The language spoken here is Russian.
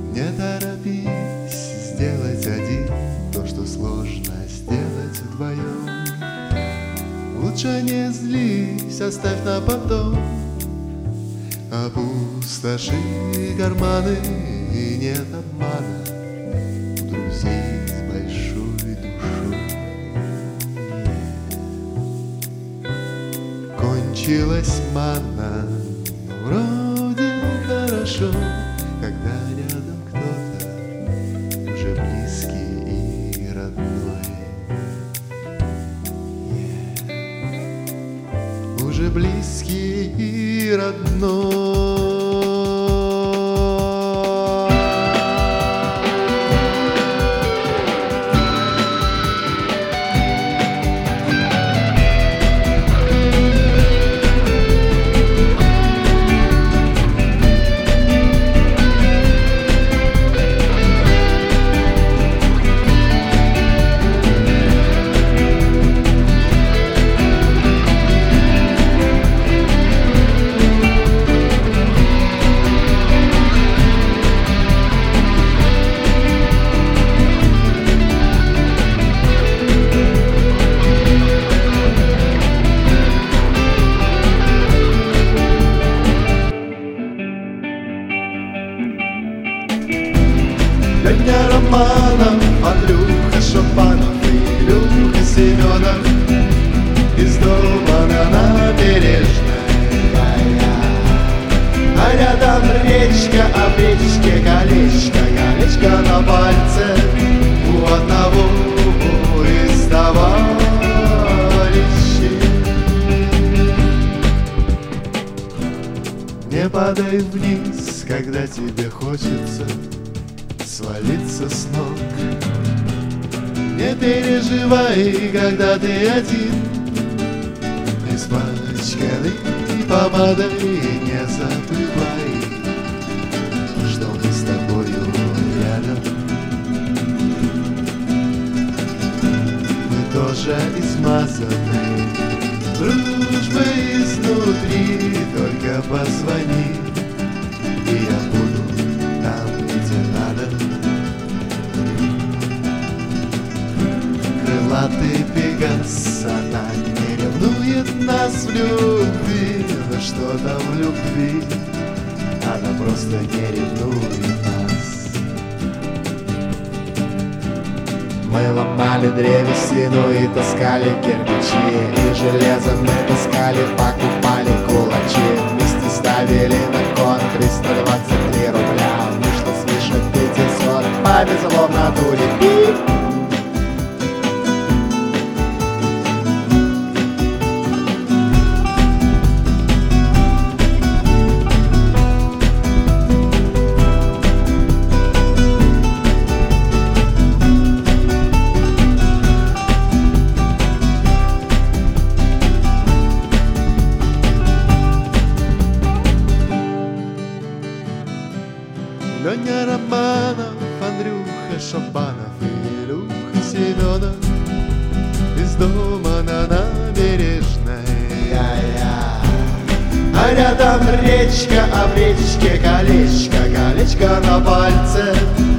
Не торопись сделать один то, что сложно сделать вдвоем. Лучше не злись, оставь на потом. Опустоши карманы, и нет обмана у друзей с большой душой. Кончилась манна, но вроде хорошо, когда рядом кто-то уже близкий и родной. Уже близкий и родной. Леня Романов, Андрюха Шабанов и Илюха Семенов из дома на набережной. А рядом речка, а в речке колечко, колечко на пальце у одного из товарищей. Не падай вниз, когда тебе хочется свалиться с ног. Не переживай, когда ты один, испачканный помадой. Не забывай, что мы с тобою рядом. Мы тоже измазаны дружбой изнутри. Только позвони, и я буду там, где надо. Крылатый Пегас, она не ревнует нас в любви. Но что там в любви? Она просто не ревнует нас. Мы ломали древесину и таскали кирпичи, и железом мы таскали, покупали кулачи. Вместе ставили на кон 323 рубля. Вышло свыше 500, повезло в натуре. Леня Романов, Андрюха Шабанов и Илюха Семенов из дома на набережной. А рядом речка, а в речке колечко, колечко на пальце